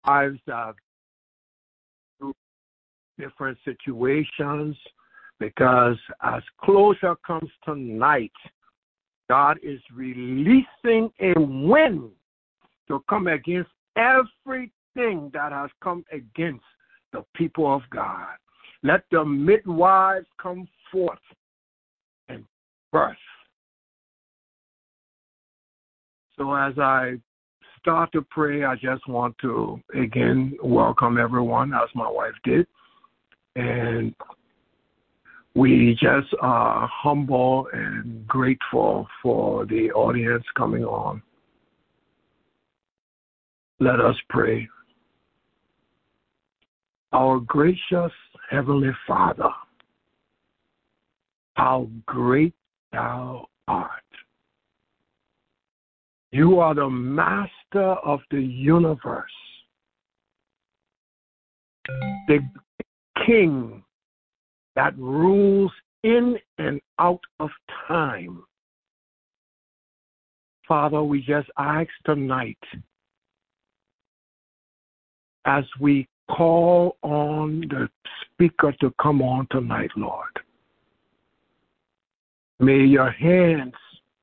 lives have different situations, because as closure comes tonight, God is releasing a wind to come against everything that has come against the people of God. Let the midwives come forth and birth. So as I start to pray, I just want to again welcome everyone, as my wife did. And we just are humble and grateful for the audience coming on. Let us pray. Our gracious Heavenly Father, how great thou art. You are the master of the universe, the king that rules in and out of time. Father, we just ask tonight, as we call on the speaker to come on tonight, Lord, may your hands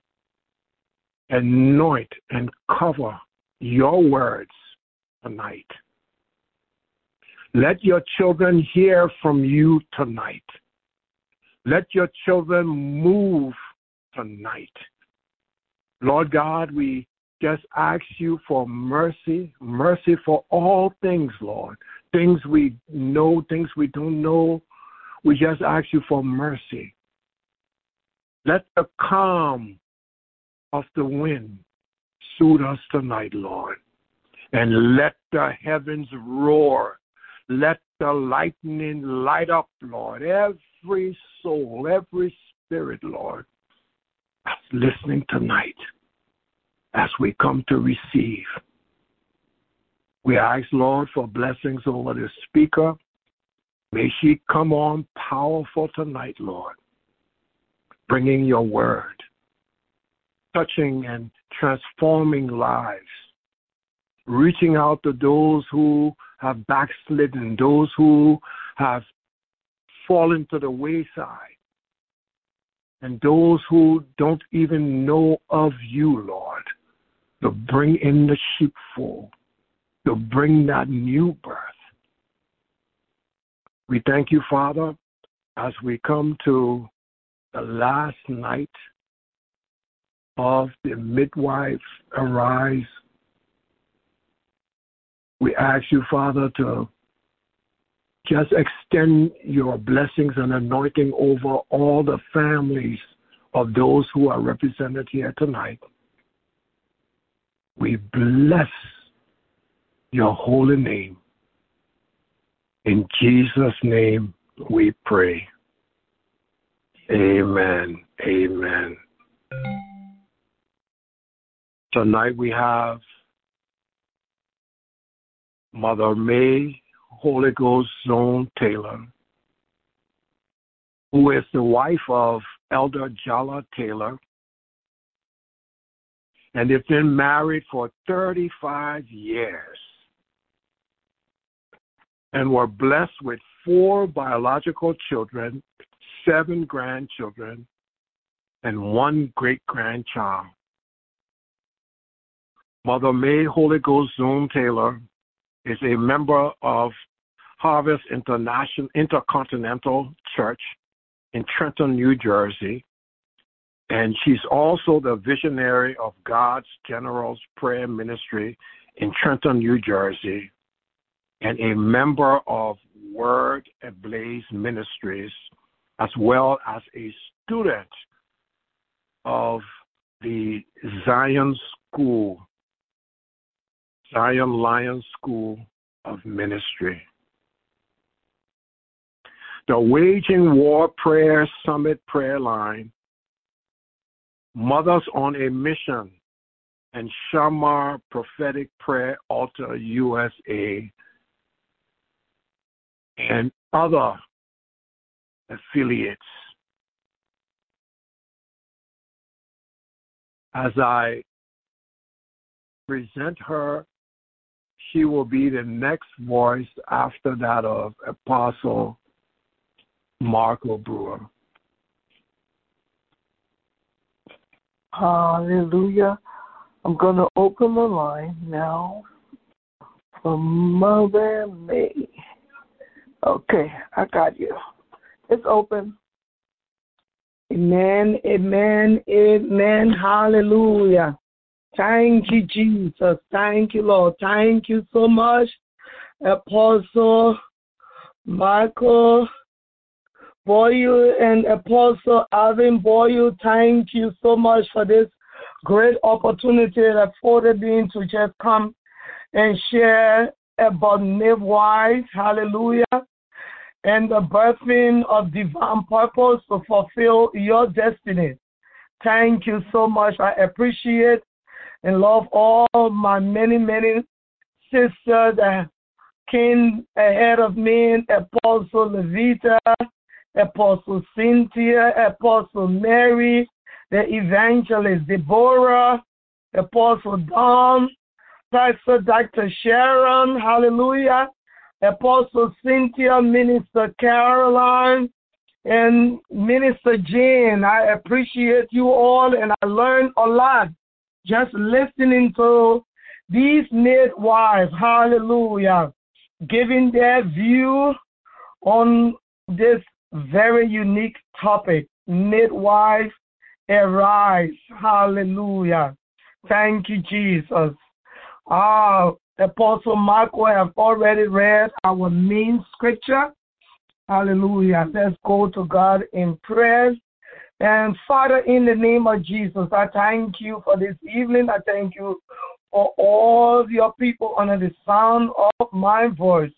anoint and cover your words tonight. Let your children hear from you tonight. Let your children move tonight. Lord God, we just ask you for mercy, mercy for all things, Lord. Things we know, things we don't know. We just ask you for mercy. Let the calm of the wind soothe us tonight, Lord. And let the heavens roar. Let the lightning light up, Lord, every soul, every spirit, Lord, that's listening tonight as we come to receive. We ask, Lord, for blessings over the speaker. May she come on powerful tonight, Lord, bringing your word, touching and transforming lives, reaching out to those who have backslidden, those who have fallen to the wayside, and those who don't even know of you, Lord, to bring in the sheepfold, to bring that new birth. We thank you, Father, as we come to the last night of the Midwives Arise. We ask you, Father, to just extend your blessings and anointing over all the families of those who are represented here tonight. We bless your holy name. In Jesus' name we pray. Amen. Amen. Tonight we have Mother May Holy Ghost Zone Taylor, who is the wife of Elder Jala Taylor, and they've been married for 35 years and were blessed with 4 biological children, 7 grandchildren, and 1 great-grandchild. Mother May Holy Ghost Zone Taylor is a member of Harvest Intercontinental Church in Trenton, New Jersey, and she's also the visionary of God's General's Prayer Ministry in Trenton, New Jersey, and a member of Word Ablaze Ministries, as well as a student of the Zion Lions School of Ministry. The Waging War Prayer Summit Prayer Line, Mothers on a Mission, and Shamar Prophetic Prayer Altar USA, and other affiliates. As I present her she will be the next voice after that of Apostle Marco Brewer. Hallelujah. I'm going to open the line now for Mother May. Okay, I got you. It's open. Amen, amen, amen. Hallelujah. Thank you, Jesus. Thank you, Lord. Thank you so much, Apostle Michael Boyle and Apostle Alvin Boyle. Thank you so much for this great opportunity that afforded me to just come and share about midwives. Hallelujah. And the birthing of divine purpose to fulfill your destiny. Thank you so much. I appreciate and love all my many, many sisters that came ahead of me, Apostle Levita, Apostle Cynthia, Apostle Mary, the evangelist Deborah, Apostle Don, Pastor Dr. Sharon, hallelujah, Apostle Cynthia, Minister Caroline, and Minister Jane. I appreciate you all, and I learned a lot just listening to these midwives, hallelujah, giving their view on this very unique topic, midwives arise, hallelujah. Thank you, Jesus. Apostle Michael have already read our main scripture, hallelujah. Let's go to God in prayer. And Father, in the name of Jesus, I thank you for this evening. I thank you for all your people under the sound of my voice.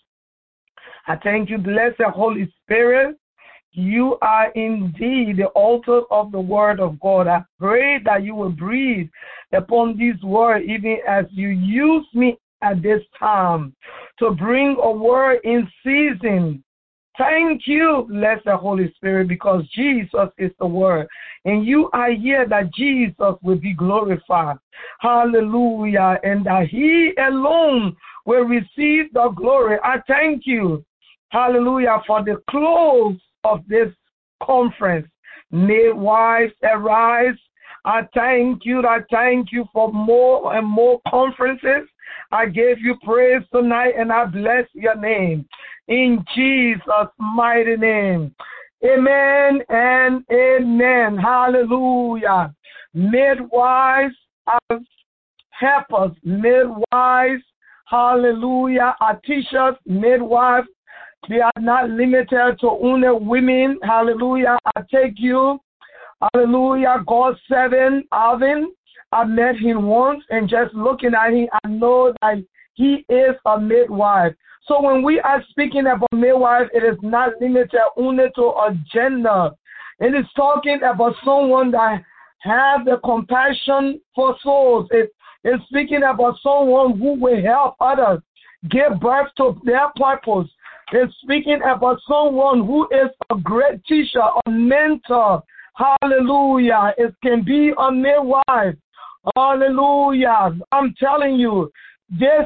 I thank you, blessed Holy Spirit. You are indeed the author of the word of God. I pray that you will breathe upon this word even as you use me at this time to bring a word in season. Thank you, blessed Holy Spirit, because Jesus is the word. And you are here that Jesus will be glorified. Hallelujah. And that he alone will receive the glory. I thank you, hallelujah, for the close of this conference. Midwives arise. I thank you for more and more conferences. I give you praise tonight and I bless your name. In Jesus' mighty name. Amen and amen. Hallelujah. Midwives are helpers. Midwives, hallelujah, are teachers. Midwives, they are not limited to only women. Hallelujah. I take you. Hallelujah. God servant, Alvin. I met him once, and just looking at him, I know that he is a midwife. So when we are speaking about midwife, it is not limited only to a gender. It is talking about someone that has the compassion for souls. It is speaking about someone who will help others give birth to their purpose. It's speaking about someone who is a great teacher, a mentor. Hallelujah. It can be a midwife. Hallelujah. I'm telling you, this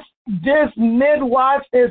midwife is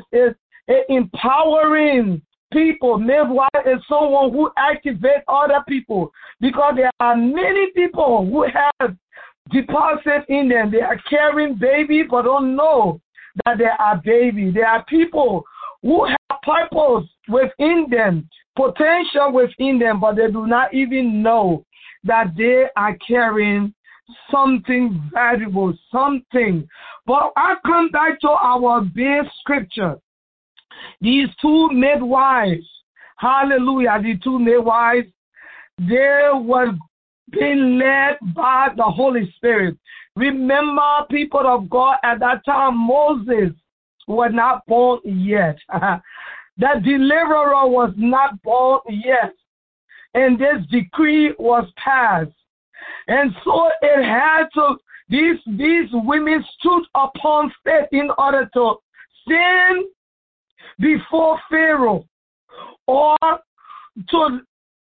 empowering people. Midwife is someone who activates other people, because there are many people who have deposit in them. They are carrying babies but don't know that they are babies. There are people who have purpose within them, potential within them, but they do not even know that they are carrying something valuable, something. But I come back to our base scripture. These two midwives, hallelujah, the two midwives, they were being led by the Holy Spirit. Remember, people of God, at that time, Moses was not born yet. The deliverer was not born yet. And this decree was passed. And so it had to, these women stood upon faith in order to stand before Pharaoh, or to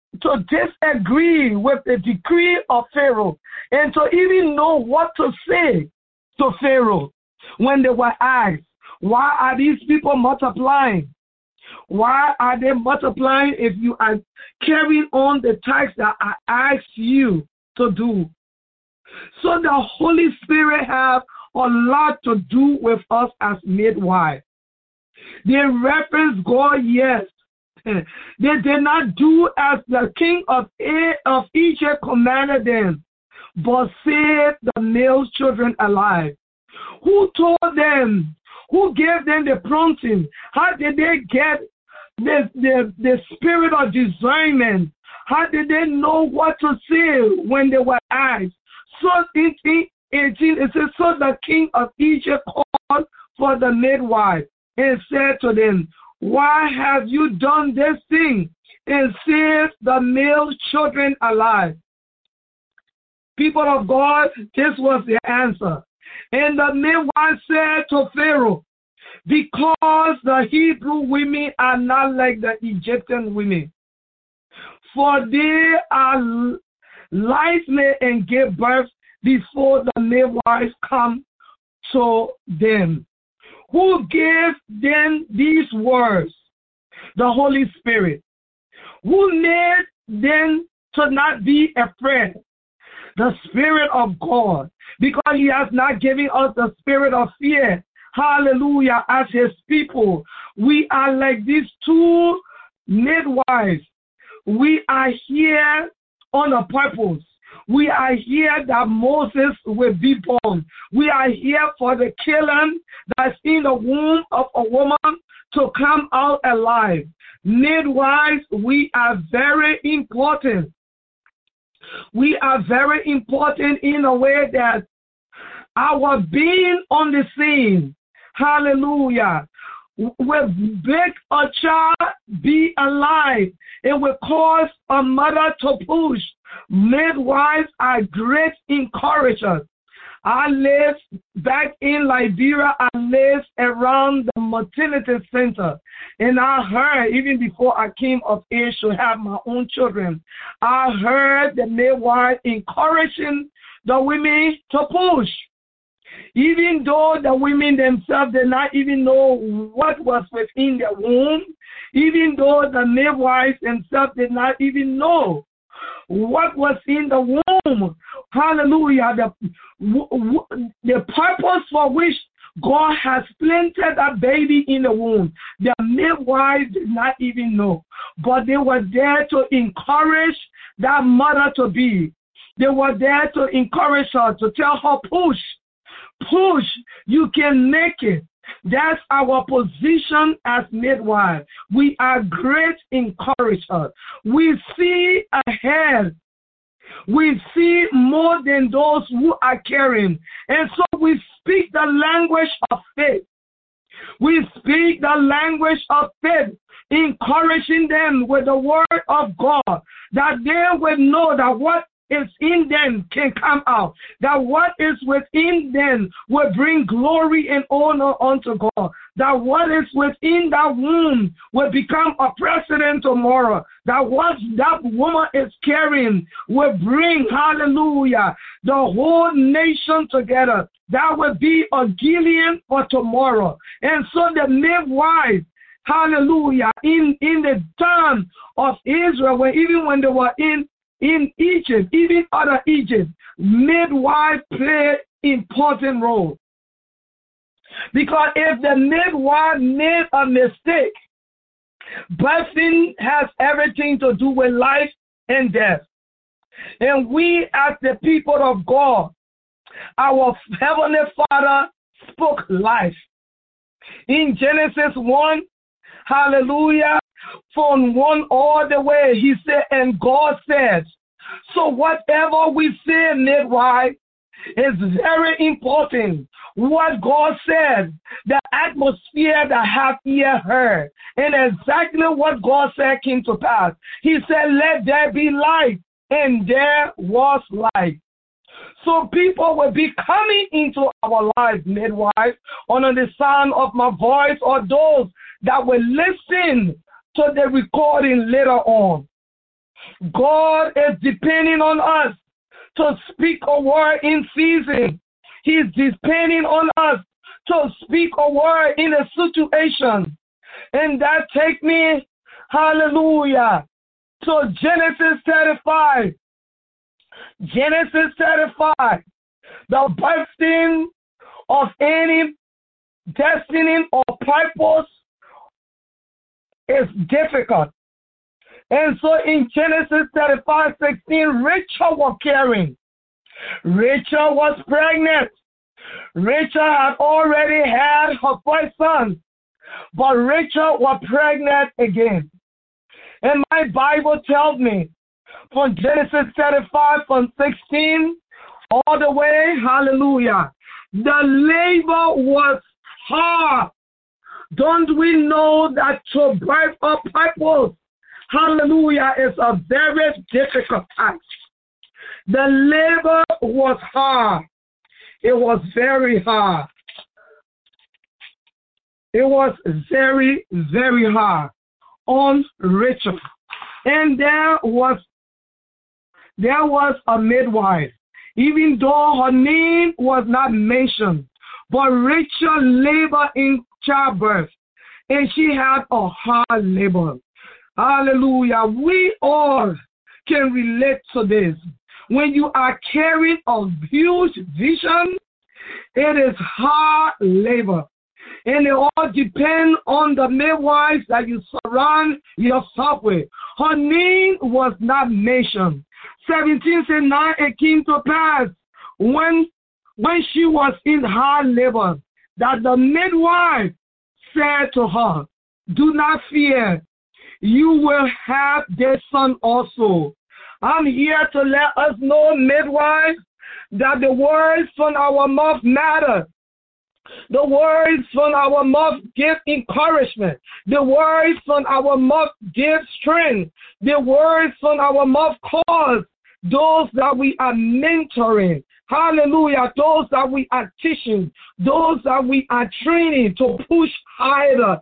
disagree with the decree of Pharaoh, and to even know what to say to Pharaoh when they were asked. Why are these people multiplying? Why are they multiplying if you are carrying on the tasks that I asked you to do? So the Holy Spirit have a lot to do with us as midwives. They reference God, yes. They did not do as the king of Egypt commanded them, but saved the male children alive. Who told them? Who gave them the prompting? How did they get the spirit of discernment? How did they know what to say when they were asked? So in 18, it says, so the king of Egypt called for the midwife and said to them, why have you done this thing and saved the male children alive? People of God, this was the answer. And the midwife said to Pharaoh, because the Hebrew women are not like the Egyptian women, for they are lively and give birth before the midwives come to them. Who gave them these words? The Holy Spirit. Who made them to not be afraid? The Spirit of God. Because He has not given us the spirit of fear. Hallelujah. As His people, we are like these two midwives. We are here on a purpose. We are here that Moses will be born. We are here for the killing that's in the womb of a woman to come out alive. Midwives, we are very important. We are very important in a way that our being on the scene, hallelujah, will make a child be alive. It will cause a mother to push. Midwives are great encouragers. I lived back in Liberia. I lived around the maternity center. And I heard, even before I came of age to have my own children, I heard the midwife encouraging the women to push. Even though the women themselves did not even know what was within their womb, even though the midwives themselves did not even know what was in the womb. Hallelujah. The purpose for which God has planted a baby in the womb, the midwives did not even know. But they were there to encourage that mother to be. They were there to encourage her, to tell her, push, push, you can make it. That's our position as midwives. We are great encouragers. We see ahead. We see more than those who are carrying. And so we speak the language of faith. We speak the language of faith, encouraging them with the word of God, that they will know that what is in them can come out, that what is within them will bring glory and honor unto God, that what is within that womb will become a precedent tomorrow, that what that woman is carrying will bring, hallelujah, the whole nation together. That will be a Gilead for tomorrow. And so the midwives, hallelujah, in the time of Israel, even when they were in Egypt, even other Egypt, midwives play important role. Because if the midwife made a mistake, birthing has everything to do with life and death. And we as the people of God, our Heavenly Father spoke life. In Genesis 1, hallelujah, from 1 all the way, He said, and God said. So whatever we say, midwife, is very important. What God said, the atmosphere that have ear heard, and exactly what God said came to pass. He said, let there be light, and there was light. So people will be coming into our lives, midwives, under the sound of my voice, or those that will listen to the recording later on. God is depending on us to speak a word in season. He's depending on us to speak a word in a situation. And that take me, hallelujah, to Genesis 35. Genesis 35. The birthing of any destiny or purpose is difficult. And so in Genesis 35:16, Rachel was carrying. Rachel was pregnant. Rachel had already had her first son, but Rachel was pregnant again. And my Bible tells me from Genesis 35 from 16 all the way, hallelujah, the labor was hard. Don't we know that to birth a purpose, hallelujah, is a very difficult task. The labor was hard. It was very hard. It was very, very hard on Rachel. And there was a midwife, even though her name was not mentioned. But Rachel labored in childbirth, and she had a hard labor. Hallelujah. We all can relate to this. When you are carrying a huge vision, it is hard labor. And it all depends on the midwives that you surround yourself with. Her name was not mentioned. 17 said, now it came to pass when she was in hard labor, that the midwife said to her, do not fear, you will have this son also. I'm here to let us know, midwives, that the words from our mouth matter. The words from our mouth give encouragement. The words from our mouth give strength. The words from our mouth cause those that we are mentoring, hallelujah, those that we are teaching, those that we are training to push harder,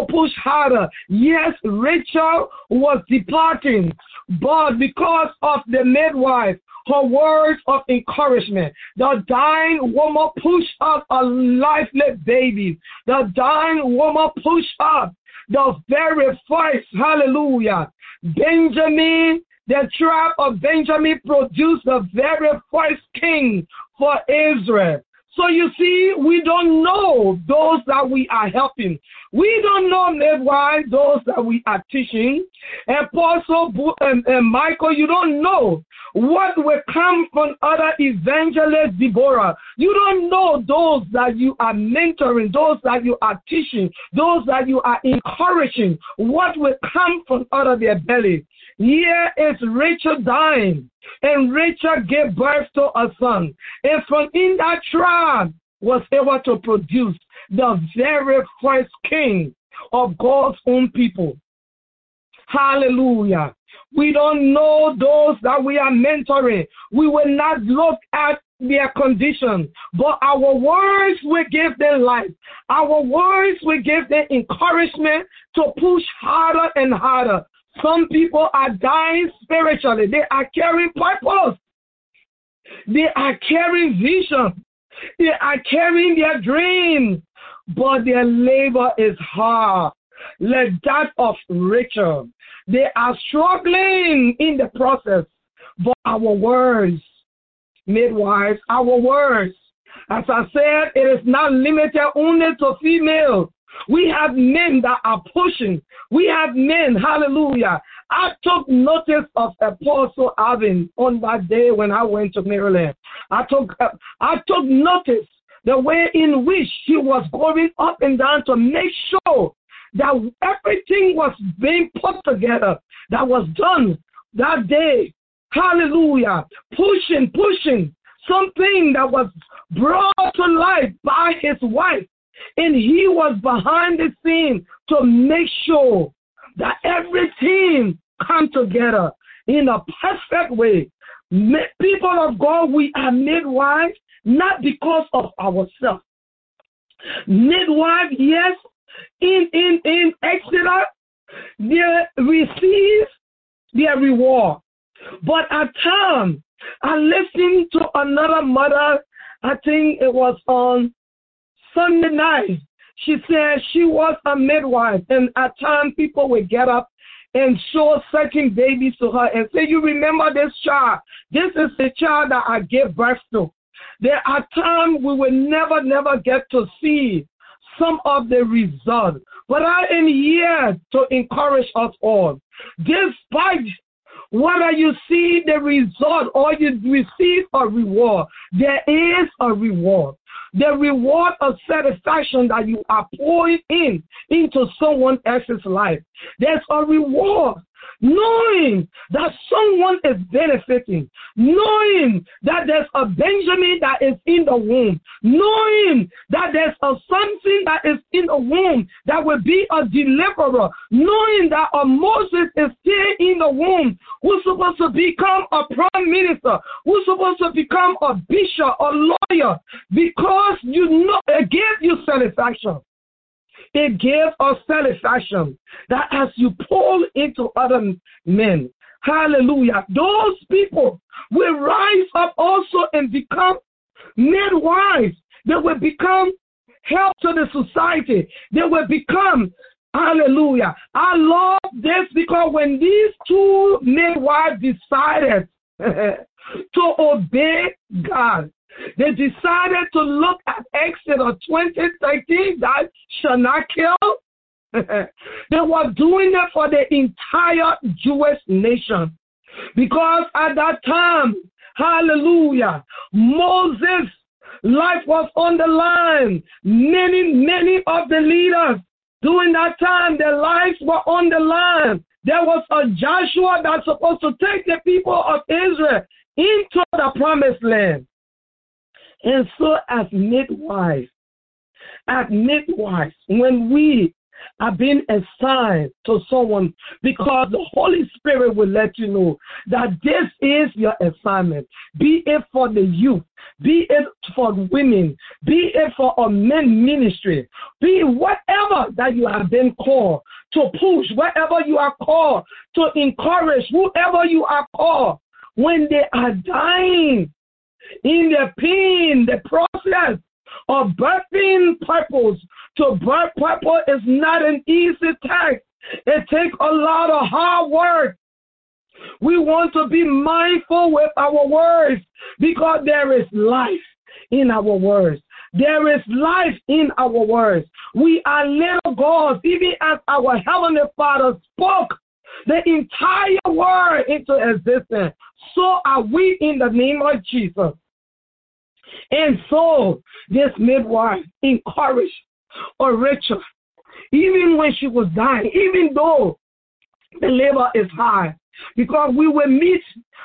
Yes, Rachel was departing, but because of the midwife, her words of encouragement, the dying woman pushed up a lifeless baby. The dying woman pushed up the very first, hallelujah, Benjamin. The tribe of Benjamin produced the very first king for Israel. So you see, we don't know those that we are helping. We don't know midwives, those that we are teaching. And Apostle and Michael, you don't know what will come from other evangelist Deborah. You don't know those that you are mentoring, those that you are teaching, those that you are encouraging. What will come from out of their belly? Here is Rachel dying, and Rachel gave birth to a son. And from in that tribe was able to produce the very first king of God's own people. Hallelujah. We don't know those that we are mentoring. We will not look at their condition, but our words will give them life. Our words will give them encouragement to push harder and harder. Some people are dying spiritually. They are carrying purpose. They are carrying vision. They are carrying their dream, but their labor is hard, like that of Rachel. They are struggling in the process, but our words, midwives, our words, as I said, it is not limited only to females. We have men that are pushing. We have men, hallelujah. I took notice of Apostle Alvin on that day when I went to Maryland. I took notice the way in which he was going up and down to make sure that everything was being put together, that was done that day. Hallelujah. Pushing something that was brought to life by his wife. And he was behind the scene to make sure that everything come together in a perfect way. People of God, we are midwives not because of ourselves. Midwife, yes, in Exodus, they receive their reward. But at times, I listened to another mother, I think it was on Sunday night, she said she was a midwife, and at times people would get up and show certain babies to her and say, you remember this child? This is the child that I gave birth to. There are times we will never get to see some of the results. But I am here to encourage us all. Despite whether you see the result or you receive a reward, there is a reward. The reward of satisfaction that you are pouring into someone else's life. There's a reward. Knowing that someone is benefiting, knowing that there's a Benjamin that is in the womb, knowing that there's a something that is in the womb that will be a deliverer, knowing that a Moses is still in the womb, who's supposed to become a prime minister, who's supposed to become a bishop, a lawyer, because you know it gives you satisfaction. It gave us satisfaction that as you pull into other men, hallelujah, those people will rise up also and become midwives. They will become help to the society. They will become, hallelujah. I love this because when these two midwives decided to obey God, they decided to look at Exodus 20:13, that shall not kill. They were doing it for the entire Jewish nation. Because at that time, hallelujah, Moses' life was on the line. Many of the leaders during that time, their lives were on the line. There was a Joshua that's supposed to take the people of Israel into the promised land. And so as midwives, when we are being assigned to someone, because the Holy Spirit will let you know that this is your assignment, be it for the youth, be it for women, be it for a men ministry, be it whatever that you have been called to push, whatever you are called to encourage, whoever you are called, when they are dying, in the pain, the process of birthing purpose. To birth purpose is not an easy task. It takes a lot of hard work. We want to be mindful with our words because there is life in our words. There is life in our words. We are little gods, even as our Heavenly Father spoke the entire word into existence. So are we in the name of Jesus. And so this midwife encouraged Rachel, even when she was dying, even though the labor is high, because we will meet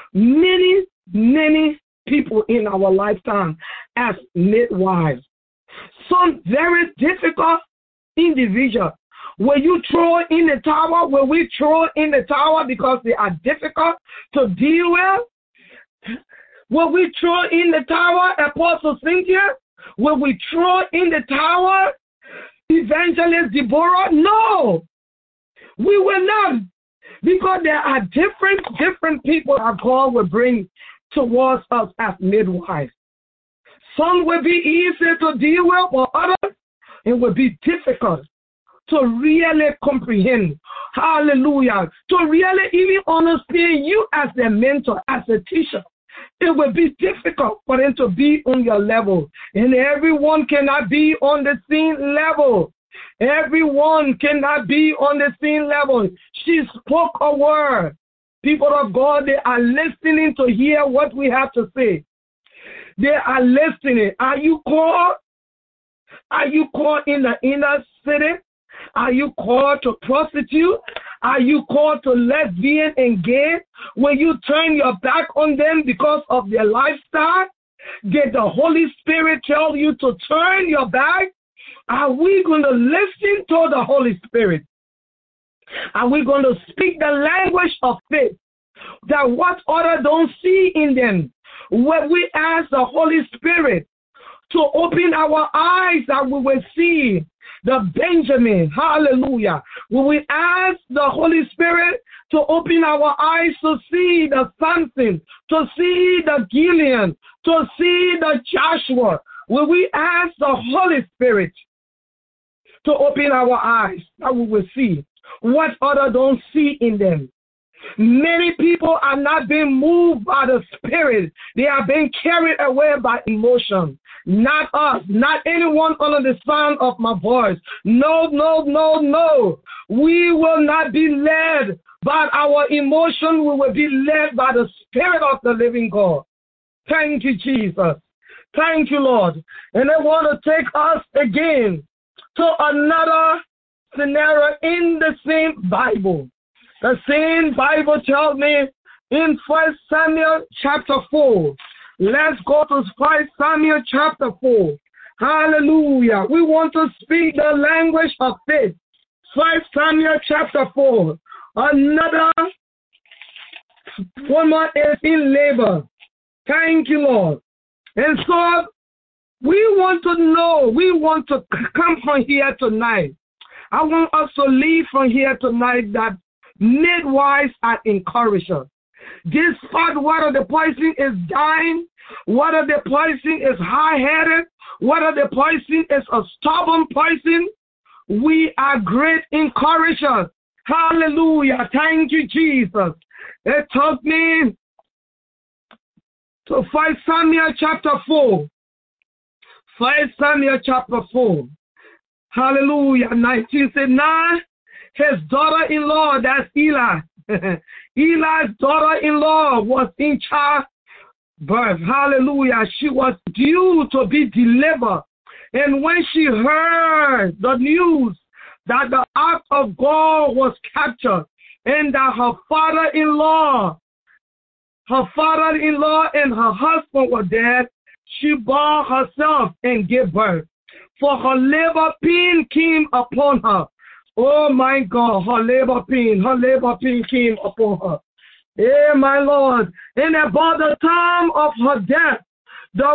many people in our lifetime as midwives. Some very difficult individuals. Will you throw in the tower? Will we throw in the tower because they are difficult to deal with? Will we throw in the tower, Apostle Cynthia? Will we throw in the tower, Evangelist Deborah? No, we will not, because there are different people that God will bring towards us as midwives. Some will be easy to deal with, or others it will be difficult to really comprehend. Hallelujah. To really even understand you as a mentor, as a teacher. It will be difficult for them to be on your level. And everyone cannot be on the same level. Everyone cannot be on the same level. She spoke a word. People of God, they are listening to hear what we have to say. They are listening. Are you called? Are you called in the inner city? Are you called to prostitute? Are you called to lesbian and gay? Will you turn your back on them because of their lifestyle? Did the Holy Spirit tell you to turn your back? Are we going to listen to the Holy Spirit? Are we going to speak the language of faith? That what others don't see in them, when we ask the Holy Spirit to open our eyes, that we will see the Benjamin, hallelujah. When we ask the Holy Spirit to open our eyes to see the Samson, to see the Gideon, to see the Joshua, will we ask the Holy Spirit to open our eyes that we will see what others don't see in them. Many people are not being moved by the Spirit. They are being carried away by emotion. Not us, not anyone under the sound of my voice. No, no, no, no. We will not be led by our emotion. We will be led by the Spirit of the living God. Thank you, Jesus. Thank you, Lord. And I want to take us again to another scenario in the same Bible. The same Bible tells me in 1 Samuel chapter 4. Let's go to 1 Samuel chapter 4. Hallelujah. We want to speak the language of faith. 1 Samuel chapter 4. Another woman is in labor. Thank you, Lord. And so we want to know, we want to come from here tonight. I want us to leave from here tonight that midwives are encouragers. Despite whether the person is dying, whether the person is high-headed, whether the person is a stubborn person, we are great encouragers. Hallelujah. Thank you, Jesus. It took me to 1 Samuel chapter 4. 1 Samuel chapter 4. Hallelujah. 19 said, now his daughter-in-law, that's Eli. Eli's daughter-in-law was in childbirth. Hallelujah. She was due to be delivered. And when she heard the news that the ark of God was captured and that her father-in-law and her husband were dead, she bore herself and gave birth. For her labor pain came upon her. Oh my God, her labor pain came upon her. Eh, my Lord. And about the time of her death, the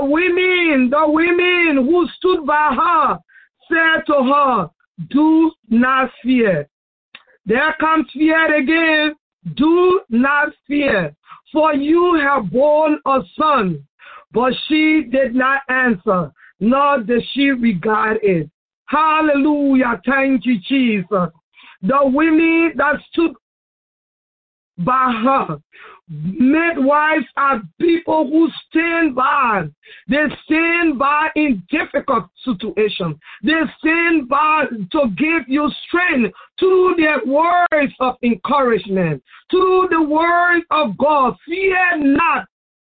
women who stood by her said to her, do not fear. There comes fear again. Do not fear, for you have borne a son. But she did not answer, nor did she regard it. Hallelujah. Thank you, Jesus. The women that stood by her, midwives are people who stand by. They stand by in difficult situations. They stand by to give you strength through their words of encouragement, through the words of God. Fear not.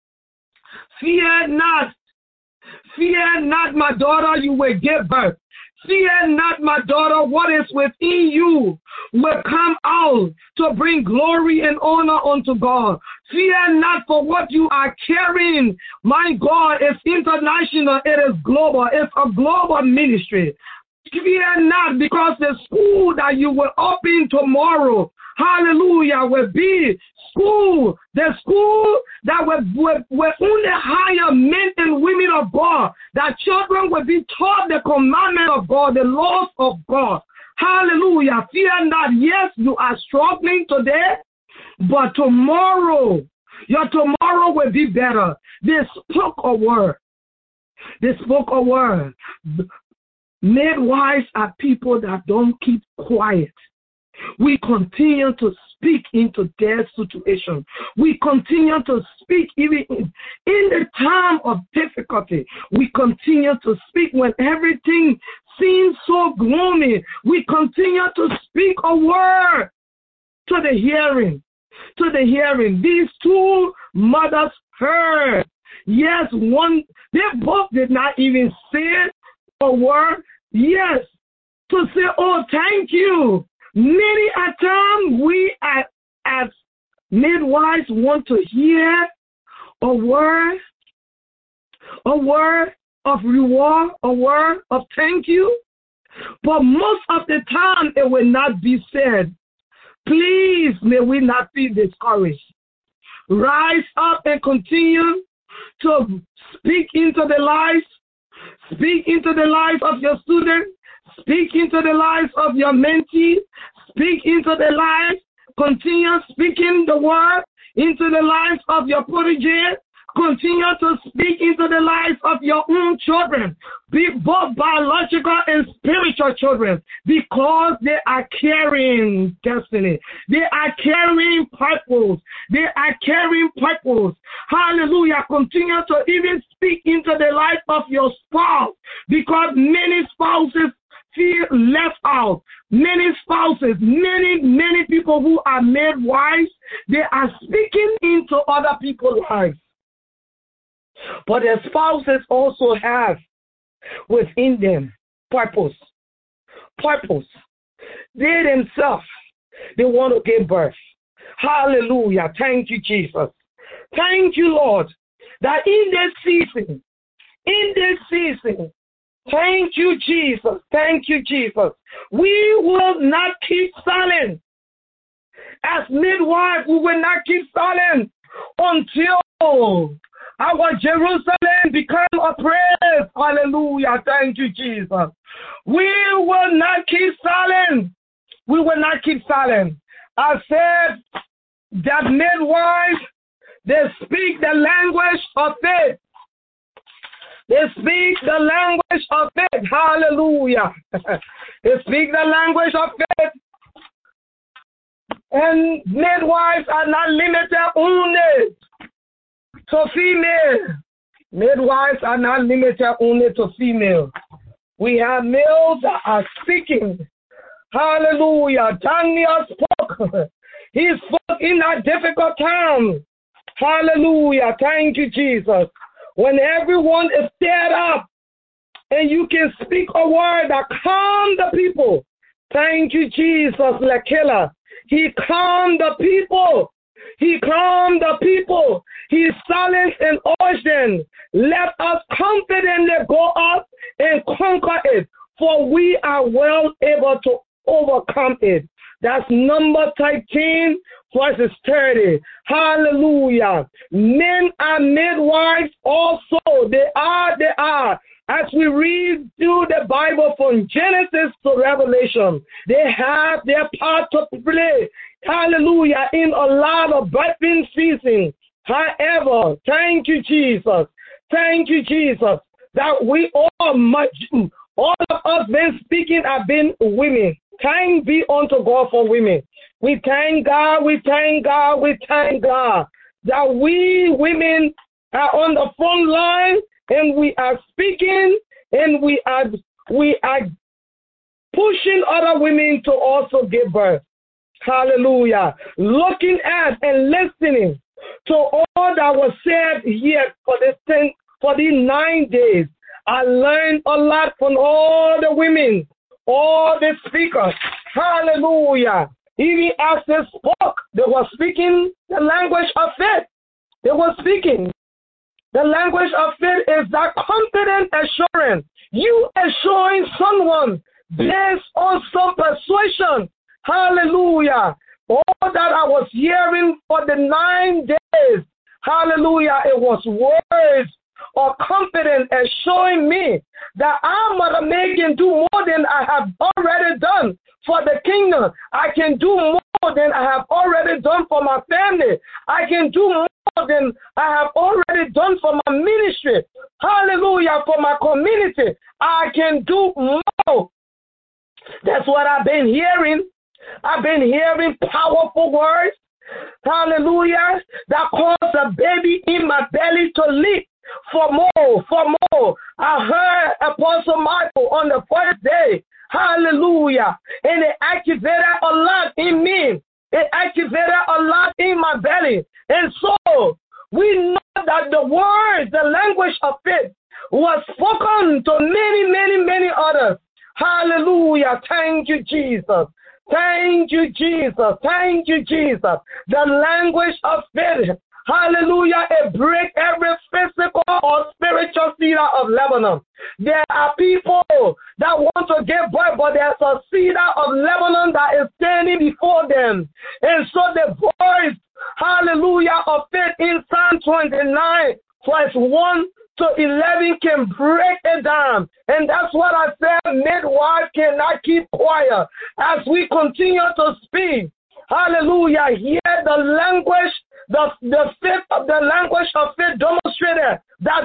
Fear not. Fear not, my daughter, you will give birth. Fear not, my daughter, what is within you will come out to bring glory and honor unto God. Fear not for what you are carrying. My God, it's international, it is global, it's a global ministry. Fear not, because the school that you will open tomorrow, hallelujah, will be school, the school that will only hire men and women of God, that children will be taught the commandment of God, the laws of God. Hallelujah. Fear not. Yes, you are struggling today, but tomorrow, your tomorrow will be better. They spoke a word. They spoke a word. Midwives are people that don't keep quiet. We continue to speak into their situation. We continue to speak even in the time of difficulty. We continue to speak when everything seems so gloomy. We continue to speak a word to the hearing. To the hearing. These two mothers heard. Yes, they both did not even say a word. Yes, to say, oh, thank you. Many a time we as midwives want to hear a word of reward, a word of thank you, but most of the time it will not be said. Please, may we not be discouraged. Rise up and continue to speak into the lives. Speak into the lives of your students. Speak into the lives of your mentee. Speak into the lives. Continue speaking the word into the lives of your protege. continue to speak into the lives of your own children, both biological and spiritual children, because they are carrying destiny. They are carrying purpose. They are carrying purpose. Hallelujah. Continue to even speak into the life of your spouse, because many spouses feel left out. Many spouses, many people who are made wise, they are speaking into other people's lives. But their spouses also have within them purpose. Purpose. They themselves, they want to give birth. Hallelujah. Thank you, Jesus. Thank you, Lord, that in this season, thank you, Jesus. Thank you, Jesus. We will not keep silent. As midwives, we will not keep silent until our Jerusalem become a praise. Hallelujah. Thank you, Jesus. We will not keep silent. We will not keep silent. I said that midwives, they speak the language of faith. They speak the language of faith. Hallelujah. They speak the language of faith. And midwives are not limited only to female. Midwives are not limited only to female. We have males that are speaking. Hallelujah. Daniel spoke. He spoke in a difficult time. Hallelujah. Thank you, Jesus. When everyone is stirred up and you can speak a word that calms the people. Thank you, Jesus, Lakela. He calmed the people. He calmed the people. He silenced and urged them. Let us confidently go up and conquer it, for we are well able to overcome it. That's Numbers 13, verses 30. Hallelujah. Men are midwives also. They are. As we read through the Bible from Genesis to Revelation, they have their part to play. Hallelujah. In a lot of birthing seasons. However, thank you, Jesus. Thank you, Jesus, that we all of us been speaking have been women. Thank be unto God for women. We thank God, we thank God, we thank God that we women are on the front line and we are speaking and we are pushing other women to also give birth. Hallelujah. Looking at and listening to all that was said here for these 9 days. I learned a lot from all the women, all the speakers. Hallelujah. Even as they spoke, they were speaking the language of faith. They were speaking. The language of faith is that confident assurance. You assuring someone based on some persuasion. Hallelujah. All that I was hearing for the 9 days. Hallelujah. It was words of confidence assuring me that Mother May can do more than I have already done for the kingdom. I can do more than I have already done for my family. I can do more than I have already done for my ministry. Hallelujah. For my community. I can do more. That's what I've been hearing. I've been hearing powerful words. Hallelujah. That cause a baby in my belly to leap. For more. I heard Apostle Michael on the first day. Hallelujah. And it activated a lot in me. It activated a lot in my belly. And so we know that the words, the language of faith was spoken to many others. Hallelujah. Thank you, Jesus. Thank you, Jesus. Thank you, Jesus. The language of faith. Hallelujah. It breaks every physical or spiritual cedar of Lebanon. There are people that want to give birth, but there's a cedar of Lebanon that is standing before them. And so the voice, hallelujah, of faith in Psalm 29, verse 1 to 11 can break it down. And that's what I said, midwife cannot keep quiet. As we continue to speak, hallelujah, hear the language the faith of the language of faith demonstrated that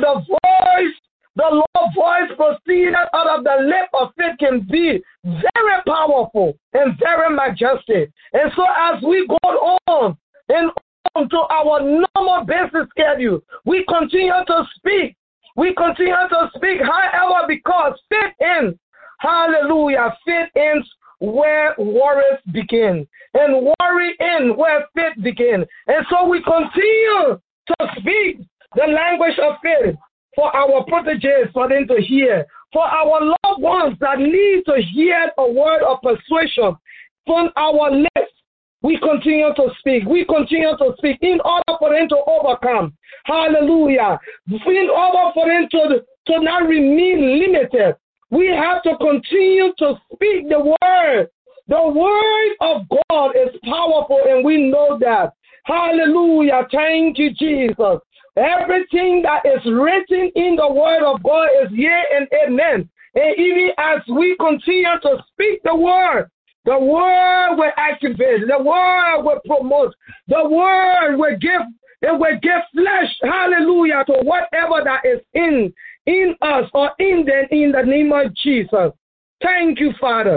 the Lord's voice proceeded out of the lip of faith can be very powerful and very majestic. And so as we go on and on to our normal business schedule, we continue to speak. We continue to speak, however, because faith ends. Hallelujah. Faith ends where worries begin. And worry ends where faith begins. And so we continue to speak the language of faith for our proteges, for them to hear. For our loved ones that need to hear a word of persuasion from our lips, we continue to speak. We continue to speak in order for them to overcome. Hallelujah. In order for them to not remain limited, we have to continue to speak the word. The word of God is powerful, and we know that. Hallelujah. Thank you, Jesus. Everything that is written in the word of God is yea and amen. And even as we continue to speak the word will activate. The word will promote. The word will give. It will give flesh, hallelujah, to whatever that is in us or in them in the name of Jesus. Thank you, Father.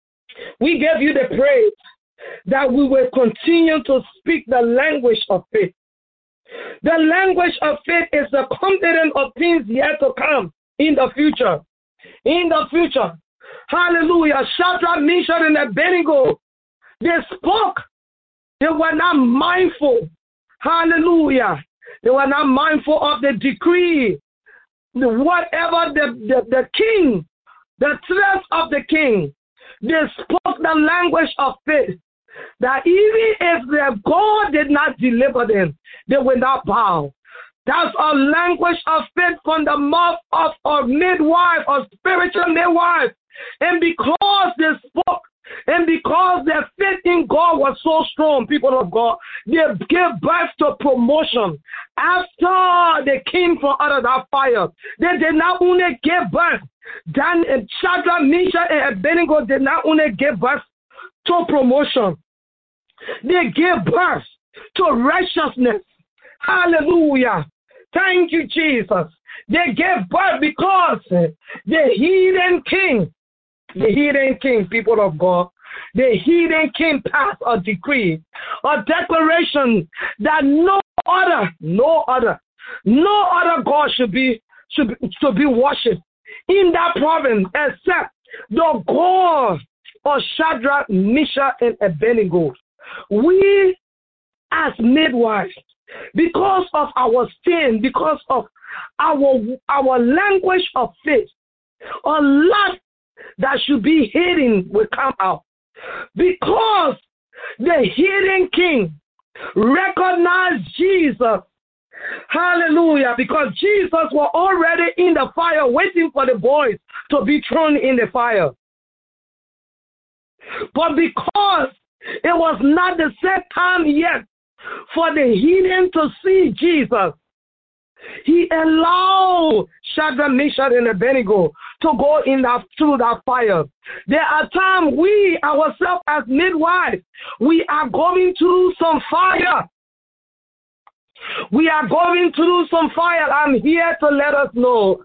We give you the praise that we will continue to speak the language of faith. The language of faith is the confidence of things yet to come in the future. In the future. Hallelujah. Shadrach, Meshach, and Abednego, they spoke. They were not mindful. Hallelujah. They were not mindful of the decree. Whatever the king, the threats of the king, they spoke the language of faith. That even if their God did not deliver them, they will not bow. That's a language of faith from the mouth of a midwife, a spiritual midwife. And because they spoke, and because their faith in God was so strong, people of God, they gave birth to promotion. After they came from out of that fire, they did not only give birth. Dan and Shadrach, Meshach, and Abednego did not only give birth to promotion. They gave birth to righteousness. Hallelujah. Thank you, Jesus. They gave birth because the heathen king, people of God, the heathen king passed a decree, a declaration that no other God should be worshipped in that province except the God of Shadrach, Meshach, and Abednego. We as midwives, because of our sin, because of our language of faith, a lot that should be hidden will come out. Because the hidden king recognized Jesus. Hallelujah. Because Jesus was already in the fire waiting for the boys to be thrown in the fire. But because it was not the set time yet for the heathen to see Jesus, he allowed Shadrach, Meshach, and Abednego to go through that fire. There are times we ourselves as midwives, we are going through some fire. We are going through some fire. I'm here to let us know.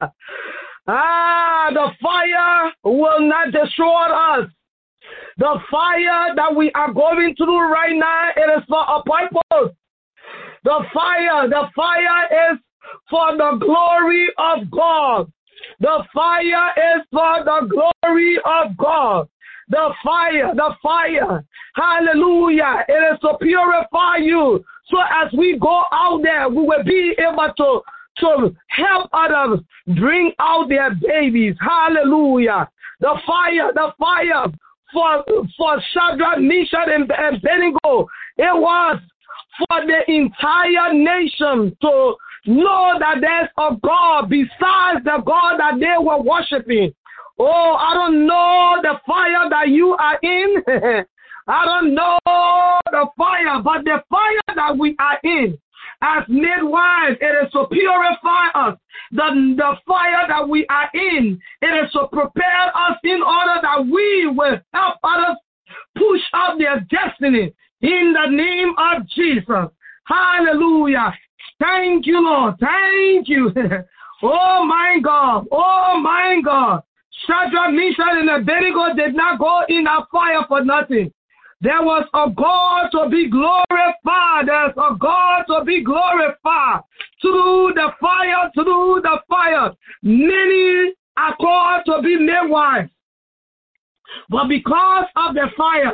The fire will not destroy us. The fire that we are going through right now, it is for a purpose. The fire is for the glory of God. The fire is for the glory of God. The fire, hallelujah, it is to purify you. So as we go out there, we will be able to help others bring out their babies. Hallelujah. The fire for Shadrach, Meshach, and Abednego, it was for the entire nation to know that there's a God besides the God that they were worshiping. Oh, I don't know the fire that you are in. I don't know the fire, but the fire that we are in as midwives, it is to purify us. The fire that we are in, it is to prepare us in order that we will help others push out their destiny in the name of Jesus. Hallelujah. Thank you, Lord. Thank you. Oh, my God. Oh, my God. Shadrach, Meshach, and Abednego did not go in that fire for nothing. There was a God to be glorified. There's a God to be glorified. Through the fire. Many are called to be midwives. But because of the fire,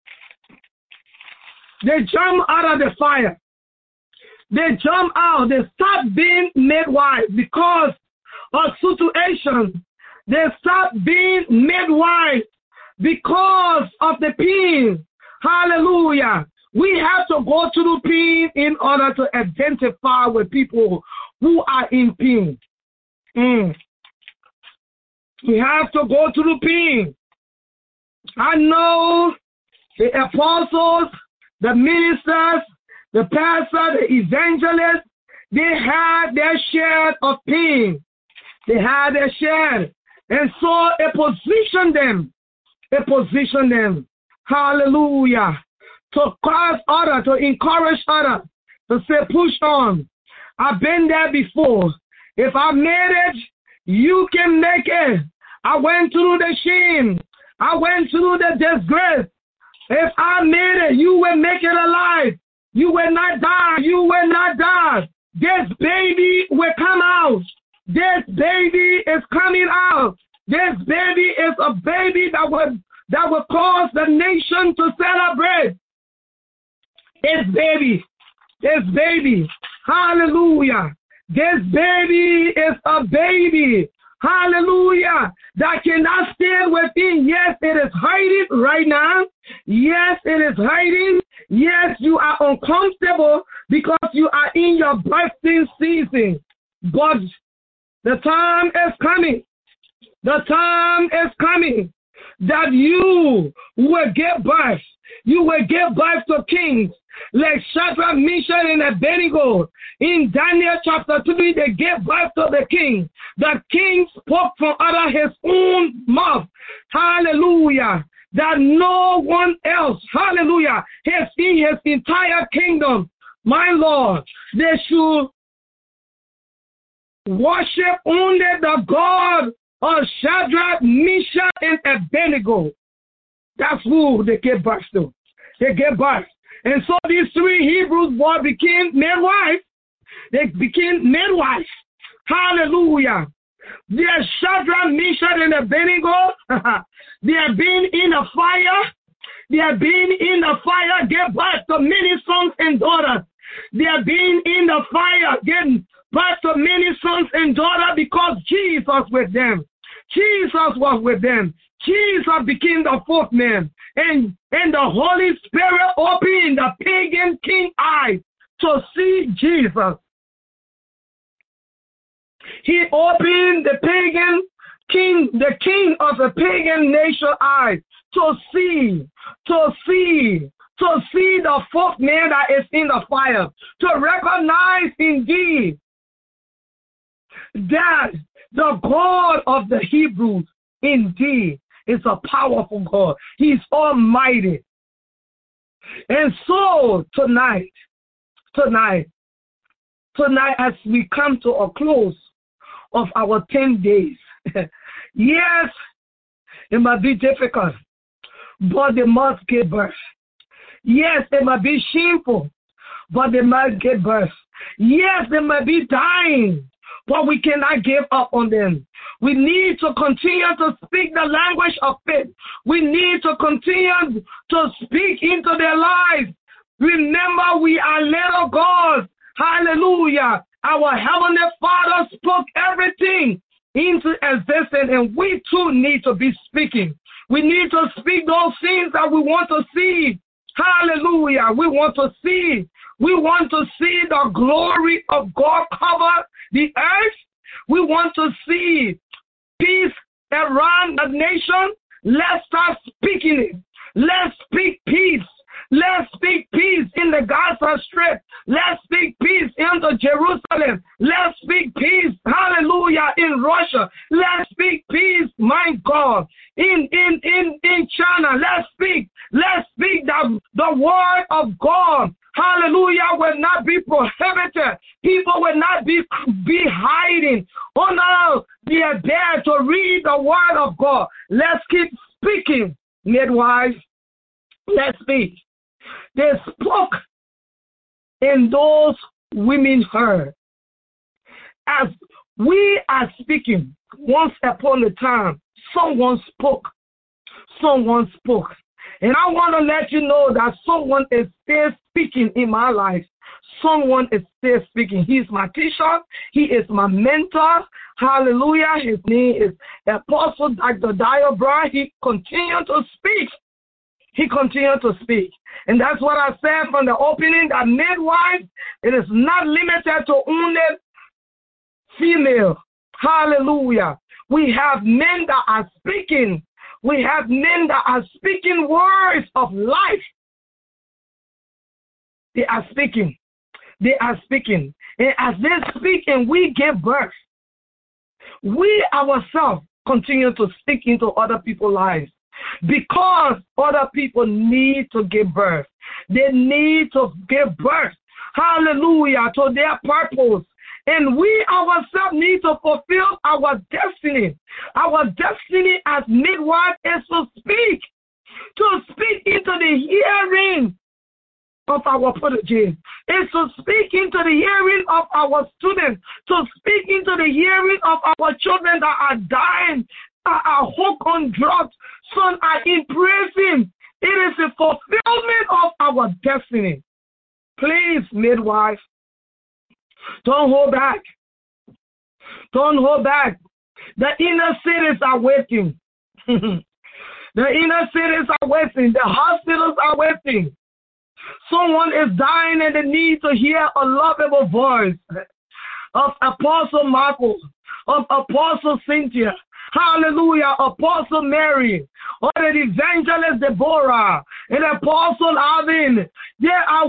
they jump out of the fire. They jump out. They stop being midwives because of situation. They stop being midwives because of the pain. Hallelujah. We have to go through pain in order to identify with people who are in pain. We have to go through pain. I know the apostles, the ministers, the pastor, the evangelists, they had their share of pain. They had their share. And so it positioned them, hallelujah, to cause others, to encourage others, to say, push on. I've been there before. If I made it, you can make it. I went through the shame. I went through the disgrace. If I made it, you will make it alive. You will not die. You will not die. This baby will come out. This baby is coming out. This baby is a baby that will cause the nation to celebrate. This baby, hallelujah. This baby is a baby, hallelujah, that cannot stay within. Yes, it is hiding right now. Yes, it is hiding. Yes, you are uncomfortable because you are in your birthing season. But the time is coming. The time is coming that you will give birth. You will give birth to kings like Shadrach, Meshach, and Abednego. In Daniel chapter 3, they gave birth to the king. The king spoke from out of his own mouth. Hallelujah. That no one else, hallelujah, has in his entire kingdom, my Lord, they should worship only the God of Shadrach, Meshach, and Abednego. That's who they gave birth to. They gave birth. And so these three Hebrews boys became midwives. They became midwives. Hallelujah. They are Shadrach, Meshach, and Abednego. They have been in the fire. They have been in the fire, gave birth to many sons and daughters. They have been in the fire, giving birth to many sons and daughters because Jesus was with them. Jesus was with them. Jesus became the fourth man. And the Holy Spirit opened the pagan king eyes to see Jesus. He opened the pagan king, the king of the pagan nation eyes to see the fourth man that is in the fire, to recognize indeed that the God of the Hebrews indeed is a powerful God. He's almighty. And so tonight, as we come to a close of our 10 days, yes, it might be difficult, but they must give birth. Yes, it might be shameful, but they must give birth. Yes, they might be dying, but we cannot give up on them. We need to continue to speak the language of faith. We need to continue to speak into their lives. Remember, we are little gods. Hallelujah. Our Heavenly Father spoke everything into existence, and we too need to be speaking. We need to speak those things that we want to see. Hallelujah. We want to see the glory of God cover the earth. We want to see peace around the nation. Let's start speaking it. Let's speak peace. Let's speak peace in the Gaza Strip. Let's speak peace into Jerusalem. Let's speak peace, hallelujah, in Russia. Let's speak peace, my God, in China. Let's speak the word of God, hallelujah, will not be prohibited. People will not be hiding. Oh no, they are there to read the word of God. Let's keep speaking, midwives. Let's speak. They spoke, and those women heard. As we are speaking, once upon a time, someone spoke. Someone spoke. And I want to let you know that someone is still speaking in my life. Someone is still speaking. He is my teacher. He is my mentor. Hallelujah. His name is Apostle Dr. Dio Brown. He continued to speak. He continued to speak. And that's what I said from the opening, that midwives, it is not limited to only female. Hallelujah. We have men that are speaking. We have men that are speaking words of life. They are speaking. They are speaking. And as they speak and we give birth, we ourselves continue to speak into other people's lives. Because other people need to give birth. They need to give birth, hallelujah, to their purpose. And we ourselves need to fulfill our destiny. Our destiny as midwife is to speak into the hearing of our protege, is to speak into the hearing of our students, to speak into the hearing of our children that are dying, are hooked on drugs, some are in prison. It is the fulfillment of our destiny. Please, midwife, don't hold back. Don't hold back. The inner cities are waiting. The inner cities are waiting. The hospitals are waiting. Someone is dying and they need to hear a lovable voice of Apostle Marco, of Apostle Cynthia, hallelujah, Apostle Mary, or the evangelist Deborah, and Apostle Alvin. They are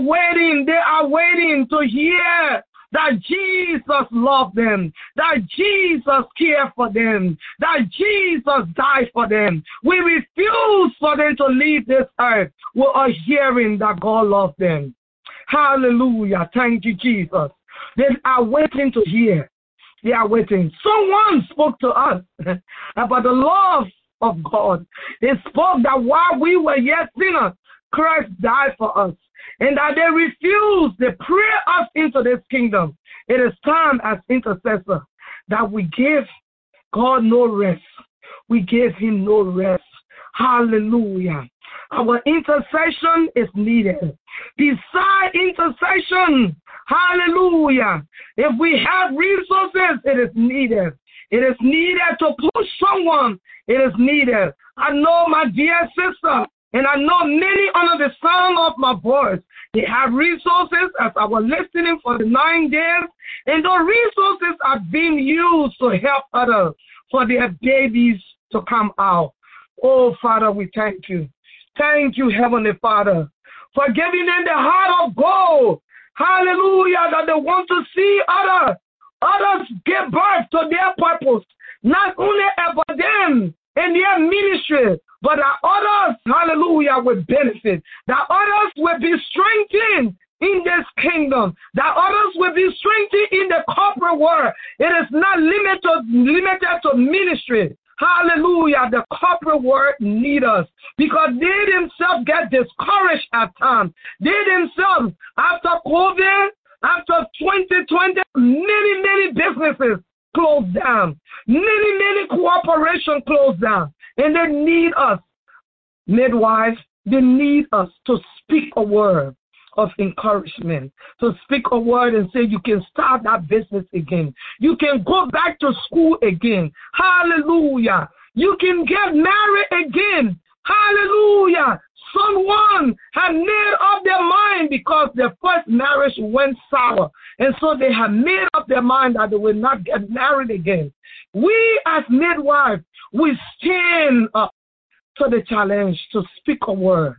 waiting to hear that Jesus loved them, that Jesus cared for them, that Jesus died for them. We refuse for them to leave this earth without hearing that God loves them. Hallelujah. Thank you, Jesus. They are waiting to hear. They are waiting. Someone spoke to us about the love of God. They spoke that while we were yet sinners, Christ died for us. And that they refuse, they pray us into this kingdom. It is time as intercessor that we give God no rest. We give him no rest. Hallelujah. Our intercession is needed. Beside intercession, hallelujah, if we have resources, it is needed. It is needed to push someone. It is needed. I know my dear sister, and I know many under the sound of my voice, they have resources as I was listening for the 9 days, and those resources are being used to help others for their babies to come out. Oh, Father, we thank you. Thank you, Heavenly Father, for giving them the heart of gold. Hallelujah, that they want to see others give birth to their purpose, not only about them and their ministry, but that others, hallelujah, will benefit, that others will be strengthened in this kingdom, that others will be strengthened in the corporate world. It is not limited to ministry. Hallelujah, the corporate world need us because they themselves get discouraged at times. They themselves, after COVID, after 2020, many businesses closed down. Many corporations closed down. And they need us, midwives, they need us to speak a word of encouragement, to speak a word and say you can start that business again. You can go back to school again. Hallelujah. You can get married again. Hallelujah. Someone had made up their mind because their first marriage went sour. And so they have made up their mind that they will not get married again. We as midwives, we stand up to the challenge to speak a word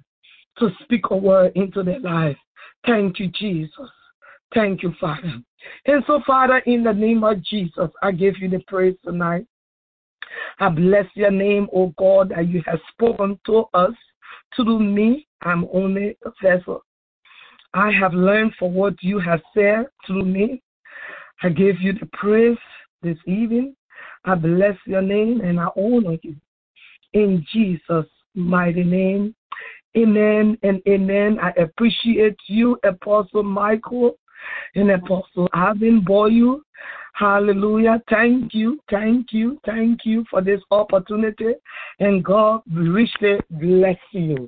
into their life. Thank you, Jesus. Thank you, Father. And so, Father, in the name of Jesus, I give you the praise tonight. I bless your name, O God, that you have spoken to us. Through me, I'm only a vessel. I have learned for what you have said through me. I give you the praise this evening. I bless your name and I honor you. In Jesus' mighty name, amen and amen. I appreciate you, Apostle Michael and Apostle Alvin Boyu. Hallelujah. Thank you for this opportunity, and God richly bless you.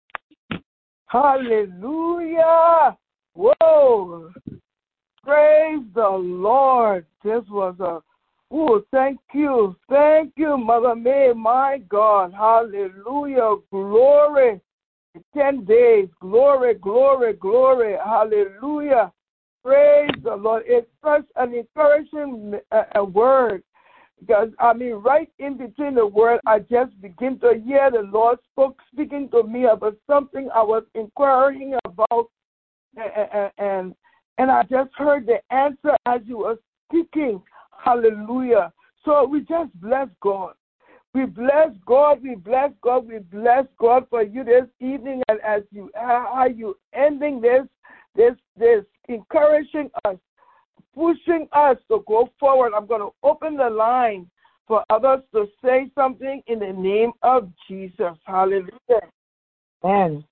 Hallelujah. Whoa. Praise the Lord. This was thank you. Thank you, Mother May. My God. Hallelujah. Glory. 10 days. Glory, glory, glory. Hallelujah. Praise the Lord. It's such an encouraging word. Because, right in between the word, I just begin to hear the Lord speaking to me about something I was inquiring about. And I just heard the answer as you were speaking. Hallelujah. So we just bless God. We bless God. We bless God. We bless God for you this evening. And as you are ending this, encouraging us, pushing us to go forward. I'm going to open the line for others to say something in the name of Jesus. Hallelujah. Amen.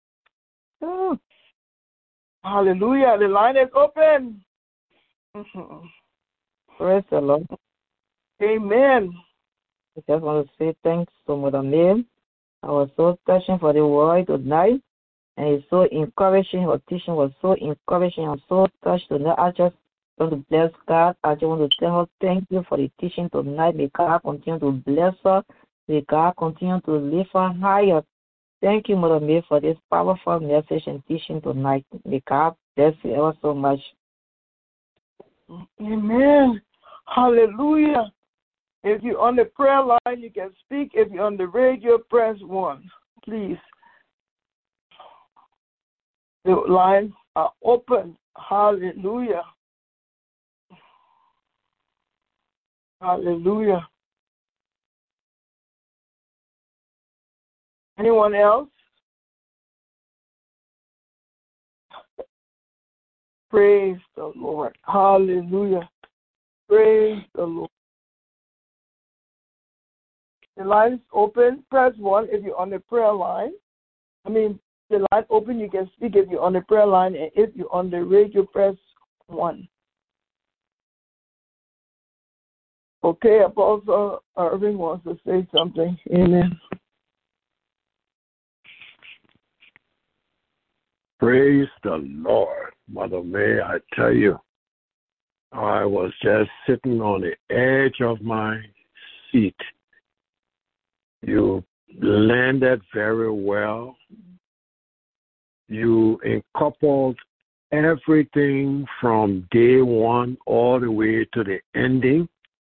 Hallelujah. The line is open. Praise the Lord. Amen. I just want to say thanks to Mother May. I was so touching for the word tonight. And it's so encouraging. Her teaching was so encouraging. I'm so touched tonight. I just want to bless God. I just want to tell her thank you for the teaching tonight. May God continue to bless her. May God continue to lift her higher. Thank you, Mother May, for this powerful message and teaching tonight. May God bless you ever so much. Amen. Hallelujah. If you're on the prayer line, you can speak. If you're on the radio, press 1, please. The lines are open. Hallelujah. Hallelujah. Anyone else? Praise the Lord. Hallelujah. Praise the Lord. The line is open. Press 1 if you're on the prayer line. The line open, you can speak if you're on the prayer line, and if you're on the radio, press 1. Okay, Apostle Irving wants to say something. Amen. Praise the Lord. Mother May, I tell you, I was just sitting on the edge of my seat. You landed very well. You incorporated everything from day one all the way to the ending.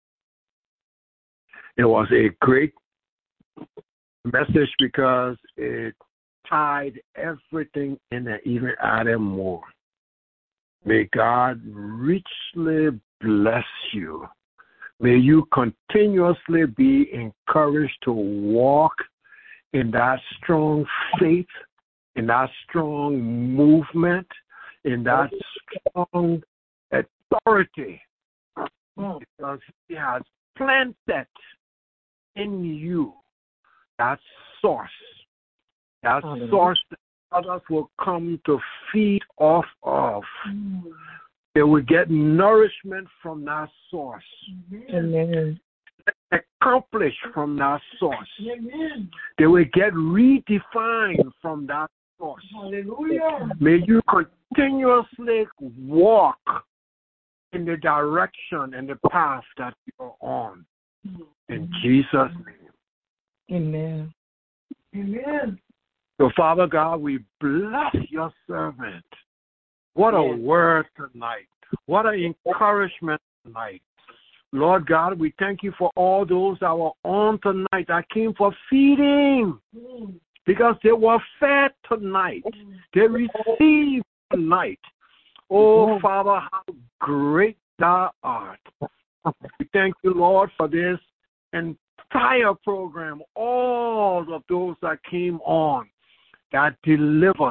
It was a great message because it tied everything in and even added more. May God richly bless you. May you continuously be encouraged to walk in that strong faith, in that strong movement, in that strong authority, because He has planted in you that source that others will come to feed off of. They will get nourishment from that source. Amen. Accomplish from that source. Amen. They will get redefined from that source. Hallelujah. May you continuously walk in the direction and the path that you're on. In Jesus' name. Amen. Amen. So, Father God, we bless your servant. What a word tonight. What an encouragement tonight. Lord God, we thank you for all those that were on tonight that came for feeding because they were fed tonight. They received tonight. Oh, Father, how great thou art. We thank you, Lord, for this entire program, all of those that came on, that delivered,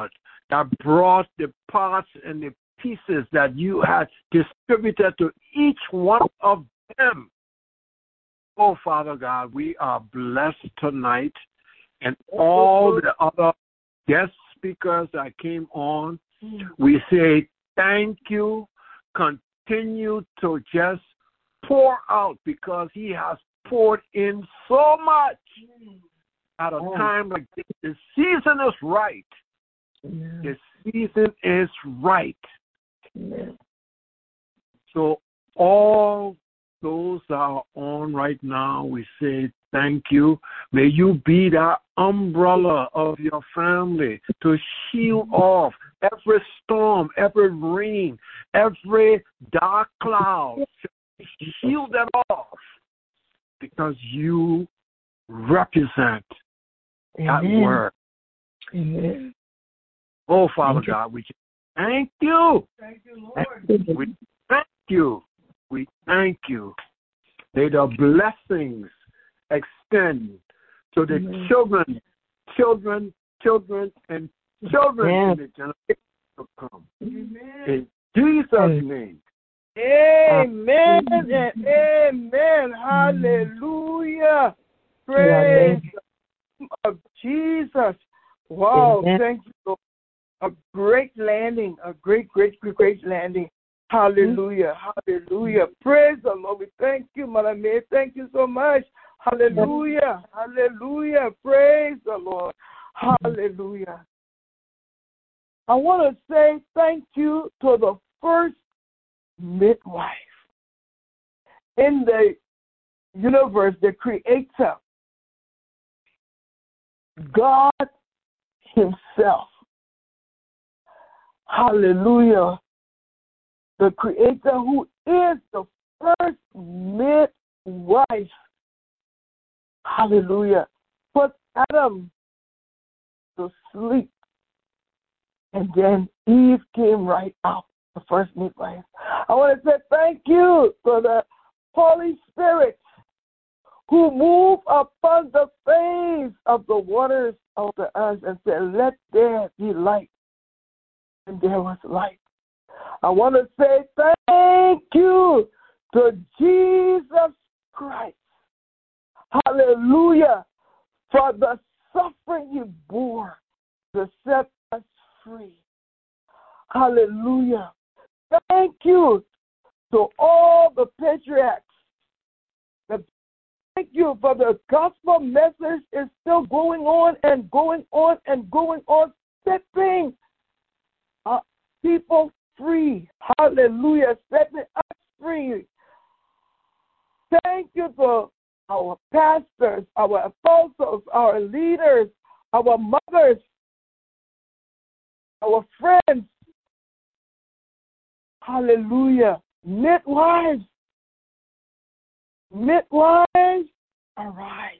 that brought the parts and the pieces that you had distributed to each one of them. Oh, Father God, we are blessed tonight, and all the other guest speakers that came on, we say thank you. Continue to just pour out, because he has poured in so much at a time like this. The season is right. The season is right. So all those that are on right now, we say thank you. May you be that umbrella of your family to shield off every storm, every rain, every dark cloud. Shield them off, because you represent that word. Amen. Oh, Father God, we thank you. Thank you, Lord. We thank you. We thank you. May the blessings extend to the children, and children in the generation to come. In Jesus' name. Amen and amen. Hallelujah. Praise the name of Jesus. Wow. Thank you, Lord. A great landing. A great landing. Hallelujah. Hallelujah. Praise the Lord. We thank you, Mother May. Thank you so much. Hallelujah. Hallelujah. Praise the Lord. Hallelujah. I want to say thank you to the first midwife in the universe, the Creator, God Himself. Hallelujah. The Creator, who is the first midwife. Hallelujah. Put Adam to sleep, and then Eve came right out, the first midwife. I want to say thank you for the Holy Spirit, who moved upon the face of the waters of the earth and said, let there be light. And there was light. I want to say thank you to Jesus Christ. Hallelujah. For the suffering He bore to set us free. Hallelujah. Thank you to all the patriarchs. Thank you for the gospel message is still going on and going on and going on, setting people free. Hallelujah. Setting us free. Thank you to our pastors, our apostles, our leaders, our mothers, our friends. Hallelujah. Midwives. Midwives, arise.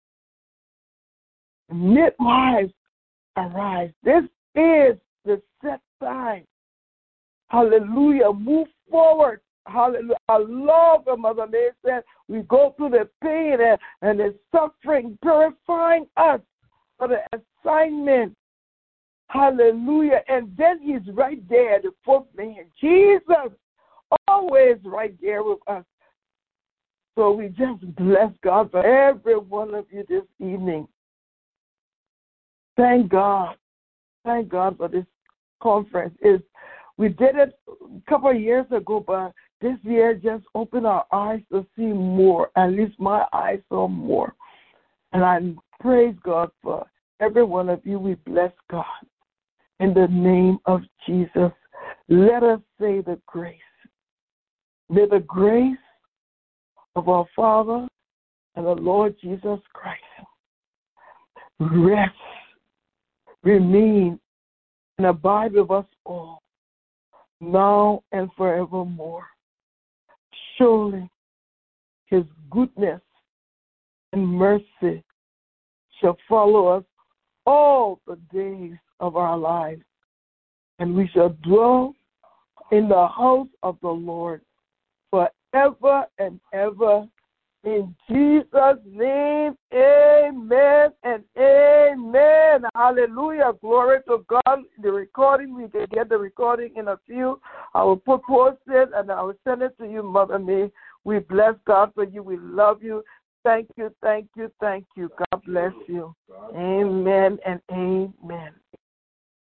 Midwives, arise. This is the set time. Hallelujah. Move forward. Hallelujah. I love what Mother May said. We go through the pain and the suffering, purifying us for the assignment. Hallelujah. And then He's right there, the fourth man. Jesus, always right there with us. So we just bless God for every one of you this evening. Thank God. Thank God for this conference. We did it a couple of years ago, but this year just opened our eyes to see more. At least my eyes saw more. And I praise God for every one of you. We bless God. In the name of Jesus, let us say the grace. May the grace of our Father and the Lord Jesus Christ rest, remain, and abide with us all, now and forevermore. Surely His goodness and mercy shall follow us all the days of our lives, and we shall dwell in the house of the Lord forever and ever. In Jesus' name, amen and amen. Hallelujah. Glory to God. The recording, we can get the recording in a few. I will post it and I will send it to you, Mother May. We bless God for you. We love you. Thank you, thank you, thank you. God bless you. Amen and amen.